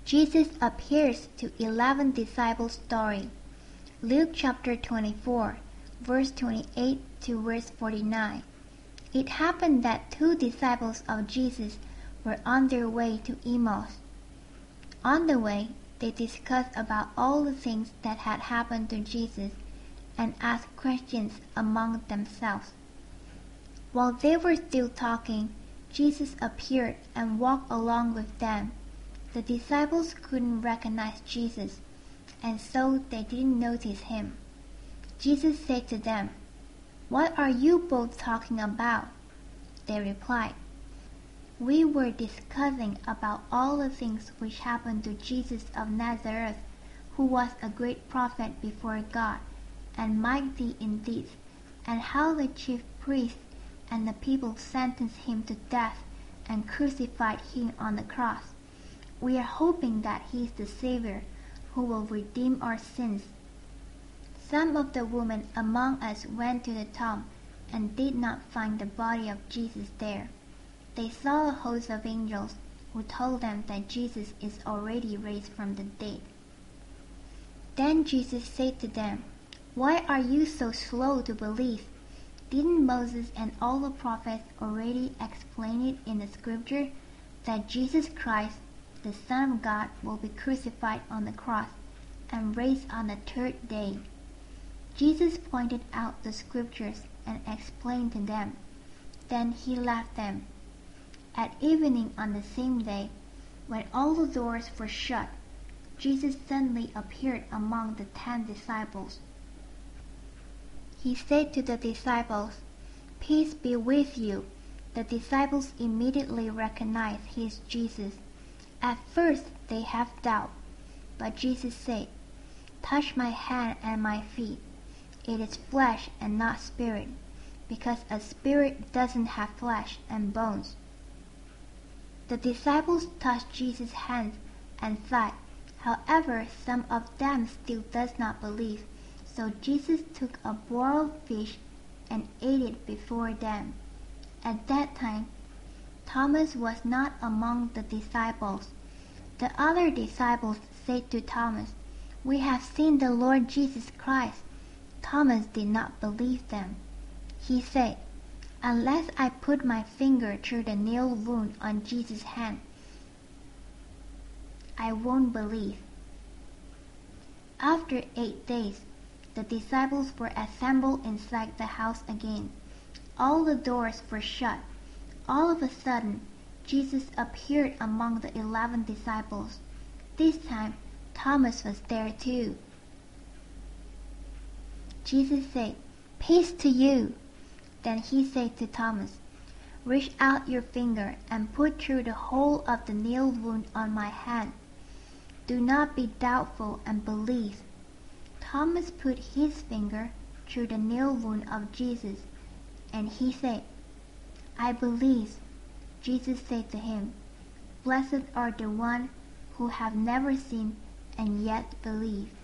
Jesus appears to 11 disciples story. Luke chapter 24, verse 28 to verse 49. It happened that 2 disciples of Jesus were on their way to Emmaus. On the way, they discussed about all the things that had happened to Jesus and asked questions among themselves. While they were still talking, Jesus appeared and walked along with them. The disciples couldn't recognize Jesus, and so they didn't notice him. Jesus said to them, "What are you both talking about?" They replied, "We were discussing about all the things which happened to Jesus of Nazareth, who was a great prophet before God, and mighty in deeds, and how the chief priests and the people sentenced him to death and crucified him on the cross. We are hoping that he is the Savior who will redeem our sins." Some of the women among us went to the tomb and did not find the body of Jesus there. They saw a host of angels who told them that Jesus is already raised from the dead. Then Jesus said to them, "Why are you so slow to believe? Didn't Moses and all the prophets already explain it in the scripture that Jesus Christ, the Son of God, will be crucified on the cross and raised on the 3rd day?" Jesus pointed out the scriptures and explained to them. Then he left them. At evening on the same day, when all the doors were shut, Jesus suddenly appeared among the 10 disciples. He said to the disciples, "Peace be with you." The disciples immediately recognized he is Jesus. At first they have doubt, but Jesus said, "Touch my hand and my feet. It is flesh and not spirit, because a spirit doesn't have flesh and bones." The disciples touched Jesus' hands and thought, however, some of them still does not believe. So Jesus took a broiled fish and ate it before them. At that time, Thomas was not among the disciples. The other disciples said to Thomas, "We have seen the Lord Jesus Christ." Thomas did not believe them. He said, "Unless I put my finger through the nail wound on Jesus' hand, I won't believe." After 8 days, the disciples were assembled inside the house again. All the doors were shut. All of a sudden, Jesus appeared among the 11 disciples. This time, Thomas was there too. Jesus said, "Peace to you." Then he said to Thomas, "Reach out your finger and put through the hole of the nail wound on my hand. Do not be doubtful and believe." Thomas put his finger through the nail wound of Jesus, and he said, "I believe." Jesus said to him, "Blessed are the ones who have never seen and yet believe."